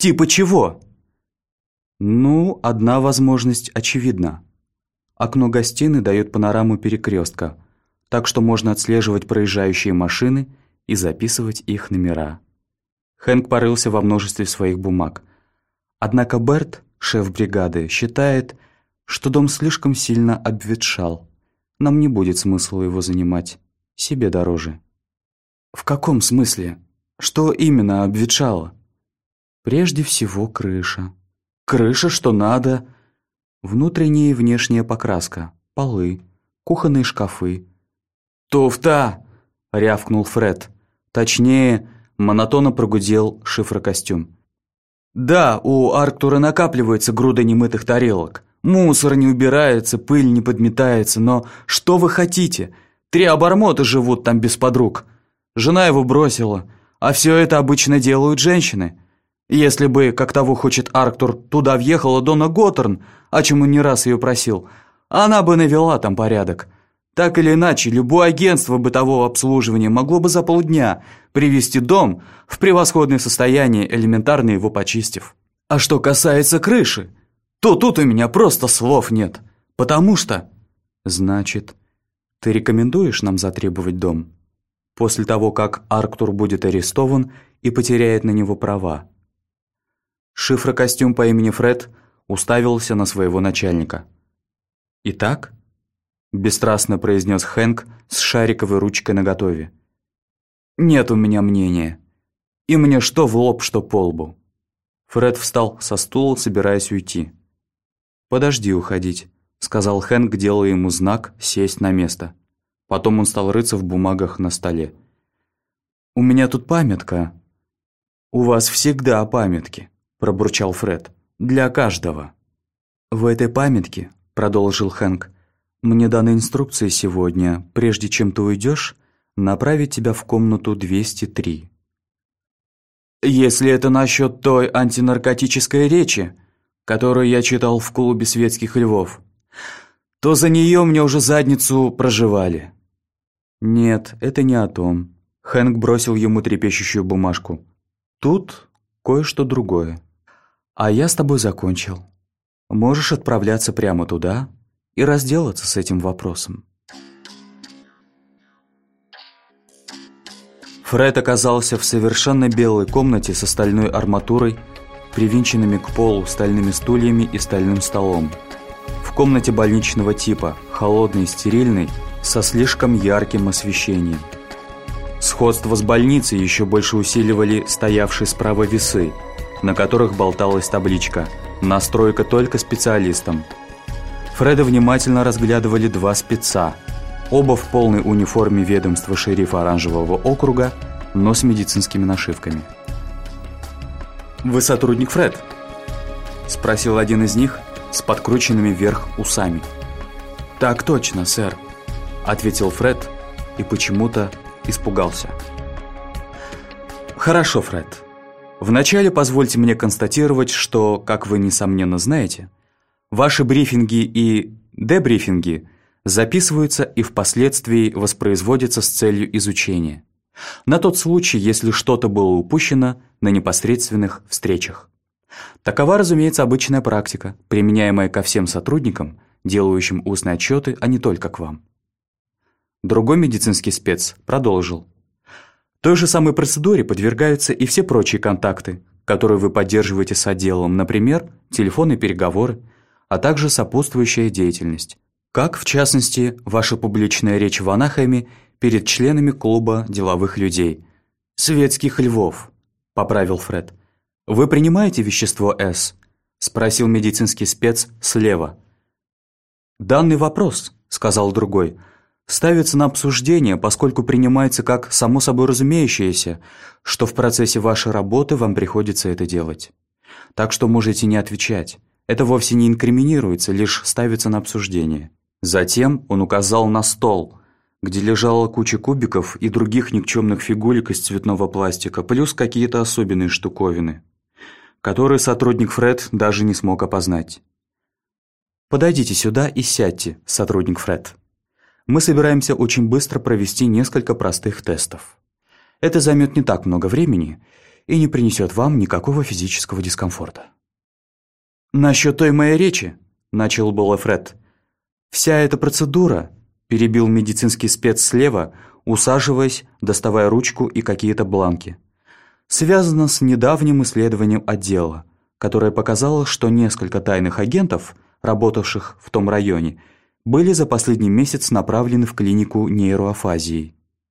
Типа чего? Ну, одна возможность очевидна. Окно гостиной дает панораму перекрестка, так что можно отслеживать проезжающие машины и записывать их номера. Хэнк порылся во множестве своих бумаг. Однако Берт, шеф бригады, считает, что дом слишком сильно обветшал. Нам не будет смысла его занимать. Себе дороже. В каком смысле? Что именно обветшало? Прежде всего крыша. Крыша, что надо. Внутренняя и внешняя покраска, полы, кухонные шкафы. «Туфта!» — рявкнул Фред. Точнее, монотонно прогудел шифрокостюм. «Да, у Арктура накапливается груда немытых тарелок. Мусор не убирается, пыль не подметается, но что вы хотите? 3 обормота живут там без подруг. Жена его бросила, а все это обычно делают женщины. Если бы, как того хочет Арктур, туда въехала Донна Готтерн, о чем он не раз ее просил, она бы навела там порядок. Так или иначе, любое агентство бытового обслуживания могло бы за полдня привести дом в превосходное состояние, элементарно его почистив. А что касается крыши, то тут у меня просто слов нет, потому что... Значит, ты рекомендуешь нам затребовать дом? После того, как Арктур будет арестован и потеряет на него права. Шифрокостюм по имени Фред уставился на своего начальника. «Итак?» – бесстрастно произнес Хэнк с шариковой ручкой наготове. «Нет у меня мнения. И мне что в лоб, что по лбу». Фред встал со стула, собираясь уйти. «Подожди уходить», – сказал Хэнк, делая ему знак сесть на место. Потом он стал рыться в бумагах на столе. «У меня тут памятка». «У вас всегда памятки», – пробурчал Фред. «Для каждого». «В этой памятке», – продолжил Хэнк, – «мне даны инструкции сегодня, прежде чем ты уйдешь, направить тебя в комнату 203». «Если это насчет той антинаркотической речи, которую я читал в клубе светских львов, то за нее мне уже задницу прожевали». «Нет, это не о том». Хэнк бросил ему трепещущую бумажку. «Тут кое-что другое. А я с тобой закончил. Можешь отправляться прямо туда и разделаться с этим вопросом». Фред оказался в совершенно белой комнате с стальной арматурой, привинченными к полу стальными стульями и стальным столом. В комнате больничного типа, холодной и стерильной, со слишком ярким освещением. Сходство с больницей еще больше усиливали стоявшие справа весы, на которых болталась табличка «Настройка только специалистам». Фреда внимательно разглядывали 2 спеца, оба в полной униформе ведомства шерифа Оранжевого округа, но с медицинскими нашивками. «Вы сотрудник, Фред?» – спросил один из них с подкрученными вверх усами. «Так точно, сэр», – ответил Фред и почему-то испугался. «Хорошо, Фред. Вначале позвольте мне констатировать, что, как вы несомненно знаете, ваши брифинги и дебрифинги записываются и впоследствии воспроизводятся с целью изучения. На тот случай, если что-то было упущено на непосредственных встречах. Такова, разумеется, обычная практика, применяемая ко всем сотрудникам, делающим устные отчеты, а не только к вам». Другой медицинский спец продолжил. Той же самой процедуре подвергаются и все прочие контакты, которые вы поддерживаете с отделом, например, телефонные переговоры, а также сопутствующая деятельность, как, в частности, ваша публичная речь в Анахайме перед членами клуба деловых людей. «Светских львов», – поправил Фред. «Вы принимаете вещество С?» – спросил медицинский спец слева. «Данный вопрос», – сказал другой, – «ставится на обсуждение, поскольку принимается как само собой разумеющееся, что в процессе вашей работы вам приходится это делать. Так что можете не отвечать. Это вовсе не инкриминируется, лишь ставится на обсуждение». Затем он указал на стол, где лежала куча кубиков и других никчемных фигулек из цветного пластика, плюс какие-то особенные штуковины, которые сотрудник Фред даже не смог опознать. «Подойдите сюда и сядьте, сотрудник Фред. Мы собираемся очень быстро провести несколько простых тестов. Это займет не так много времени, и не принесет вам никакого физического дискомфорта. «Насчет той моей речи», – начал было Фред. «Вся эта процедура», – перебил медицинский спец слева, усаживаясь, доставая ручку и какие-то бланки, связана с недавним исследованием отдела, которое показало, что несколько тайных агентов, работавших в том районе, были за последний месяц направлены в клинику нейроафазии.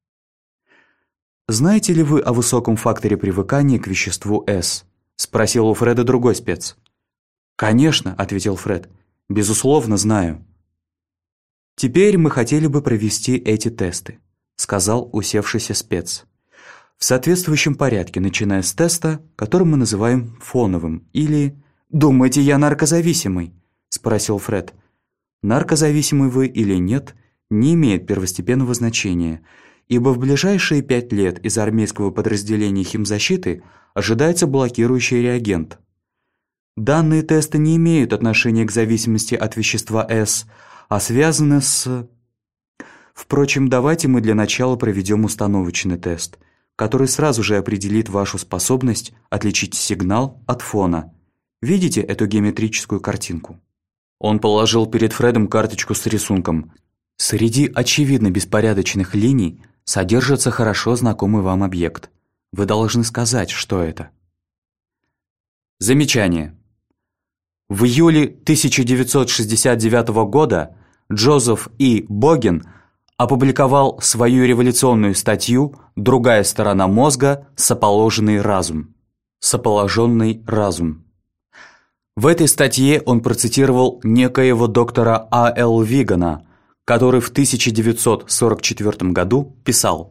«Знаете ли вы о высоком факторе привыкания к веществу С?» – спросил у Фреда другой спец. «Конечно», – ответил Фред, – «безусловно, знаю». «Теперь мы хотели бы провести эти тесты», – сказал усевшийся спец. «В соответствующем порядке, начиная с теста, который мы называем фоновым, или...» «Думаете, я наркозависимый?» – спросил Фред. «Наркозависимый вы или нет, не имеет первостепенного значения, ибо в ближайшие 5 лет из армейского подразделения химзащиты ожидается блокирующий реагент. Данные тесты не имеют отношения к зависимости от вещества С, а связаны с... Впрочем, давайте мы для начала проведем установочный тест, который сразу же определит вашу способность отличить сигнал от фона. Видите эту геометрическую картинку?» Он положил перед Фредом карточку с рисунком. Среди очевидно беспорядочных линий содержится хорошо знакомый вам объект. Вы должны сказать, что это. Замечание. В июле 1969 года Джозеф И. Богин опубликовал свою революционную статью «Другая сторона мозга. Соположенный разум». Соположенный разум. В этой статье он процитировал некоего доктора А.Л. Вигана, который в 1944 году писал: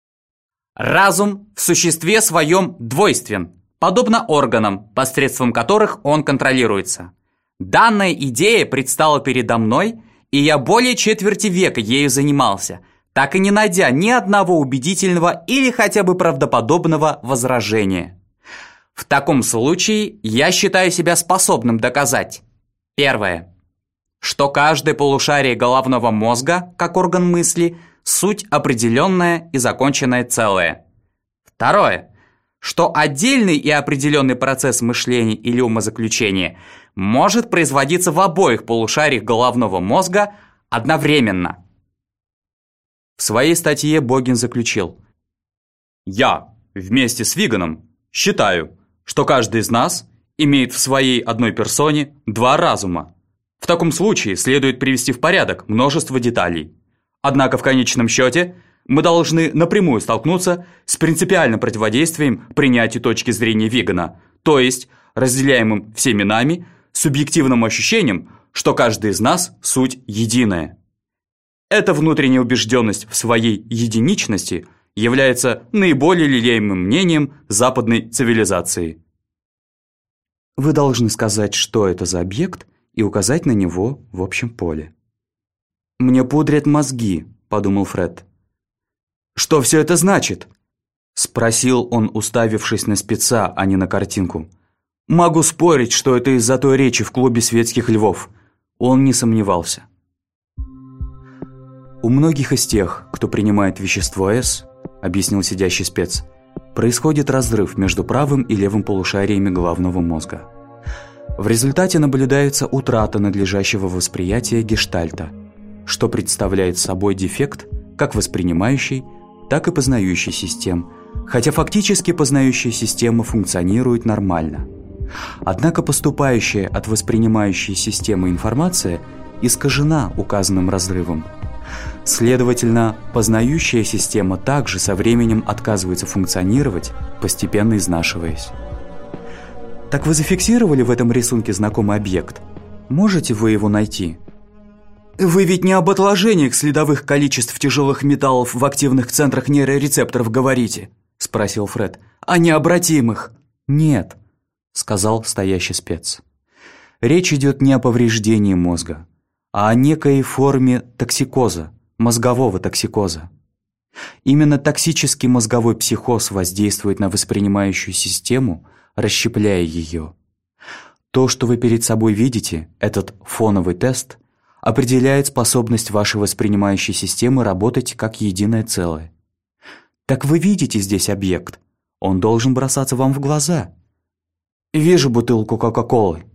«Разум в существе своем двойствен, подобно органам, посредством которых он контролируется. Данная идея предстала передо мной, и я более четверти века ею занимался, так и не найдя ни одного убедительного или хотя бы правдоподобного возражения. В таком случае я считаю себя способным доказать: первое, что каждое полушарие головного мозга, как орган мысли, суть определенное и законченное целое. Второе, что отдельный и определенный процесс мышления или умозаключения может производиться в обоих полушариях головного мозга одновременно». В своей статье Богин заключил: «Я вместе с Виганом считаю, что каждый из нас имеет в своей одной персоне два разума. В таком случае следует привести в порядок множество деталей. Однако в конечном счете мы должны напрямую столкнуться с принципиальным противодействием принятию точки зрения Вигана, то есть разделяемым всеми нами субъективным ощущением, что каждый из нас суть единая. Эта внутренняя убежденность в своей единичности является наиболее лелеемым мнением западной цивилизации». Вы должны сказать, что это за объект, и указать на него в общем поле. «Мне пудрят мозги», – подумал Фред. «Что все это значит?» – спросил он, уставившись на спеца, а не на картинку. «Могу спорить, что это из-за той речи в клубе светских львов». Он не сомневался. «У многих из тех, кто принимает вещество С, – объяснил сидящий спец, – происходит разрыв между правым и левым полушариями головного мозга. В результате наблюдается утрата надлежащего восприятия гештальта, что представляет собой дефект как воспринимающей, так и познающей систем, хотя фактически познающая система функционирует нормально. Однако поступающая от воспринимающей системы информация искажена указанным разрывом. Следовательно, познающая система также со временем отказывается функционировать, постепенно изнашиваясь. Так вы зафиксировали в этом рисунке знакомый объект? Можете вы его найти? «Вы ведь не об отложениях следовых количеств тяжелых металлов в активных центрах нейрорецепторов говорите?» – спросил Фред. «А необратимых?» «Нет», – сказал стоящий спец. «Речь идет не о повреждении мозга, а о некой форме токсикоза, мозгового токсикоза. Именно токсический мозговой психоз воздействует на воспринимающую систему, расщепляя ее. То, что вы перед собой видите, этот фоновый тест, определяет способность вашей воспринимающей системы работать как единое целое. Так вы видите здесь объект. Он должен бросаться вам в глаза. Вижу бутылку Кока-Колы.